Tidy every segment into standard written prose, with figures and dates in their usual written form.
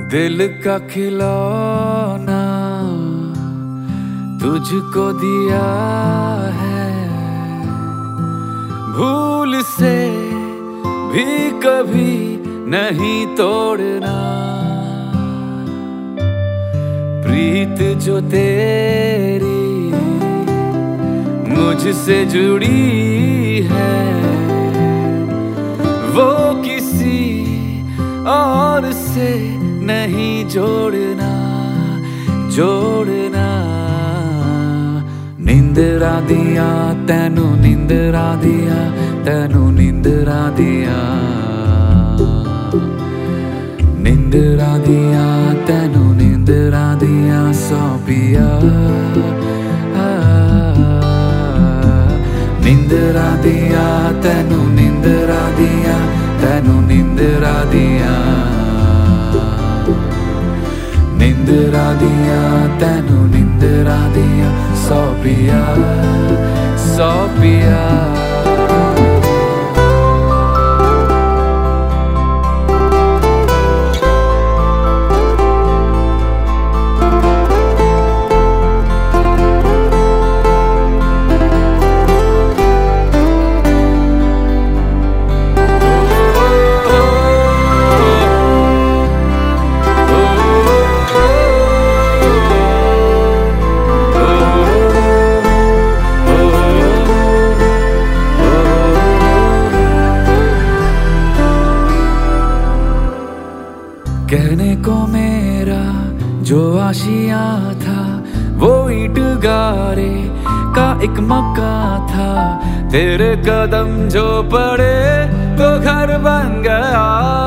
दिल का खिलौना तुझको दिया है, भूल से भी कभी नहीं तोड़ना। प्रीत जो तेरी मुझसे जुड़ी है, वो किसी और से नहीं जोड़ना। निंदरा दिया तैनू, निंदरा दिया तैनू, निंदरा दिया, निंदरा दिया तैनू, निंदरा दिया सौंपिया। निंदरा दिया तैनू, निंदरा दिया तैनू, निंदरा दिया, निंदरा दिया तैनू, निंदरा दिया सौंपिया, सौंपिया। कहने को मेरा जो आशिया था, वो ईंट गारे का एक मकान था। तेरे कदम जो पड़े तो घर बन गया।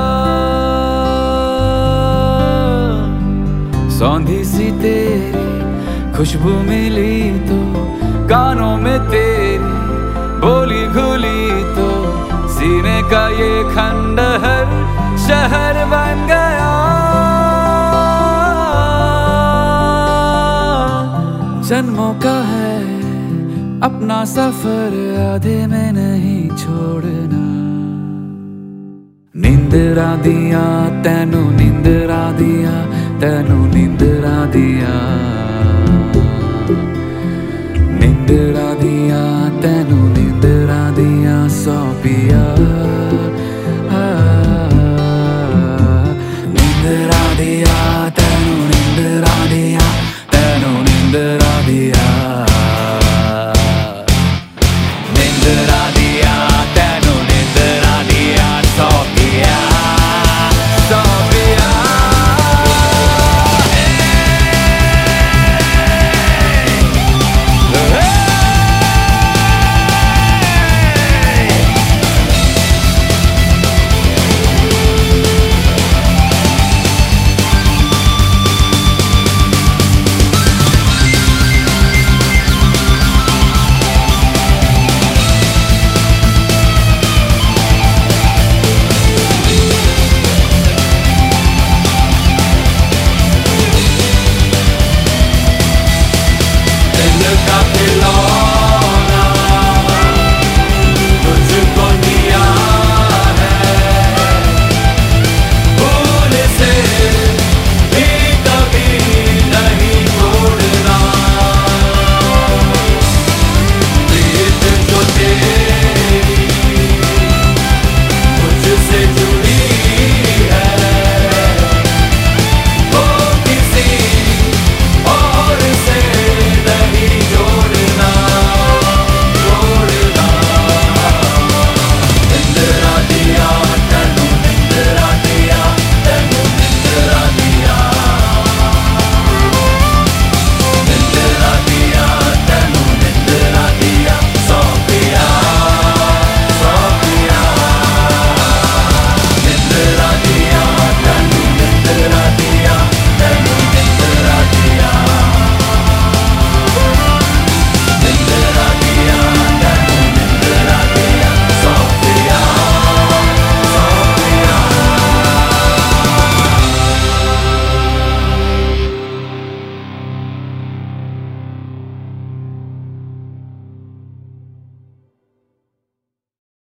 सौंधी सी तेरी खुशबू मिली तो कानों में तेरी बोली घुली तो सीने का ये खंडहर शहर बन गया। जन्मों का है अपना सफर, आधे में नहीं छोड़ना। निंदरा दिया तैनू, निंदरा दिया तैनू, निंदरा दिया, निंदरा दिया तैनू, निंदरा दिया सौंपिया।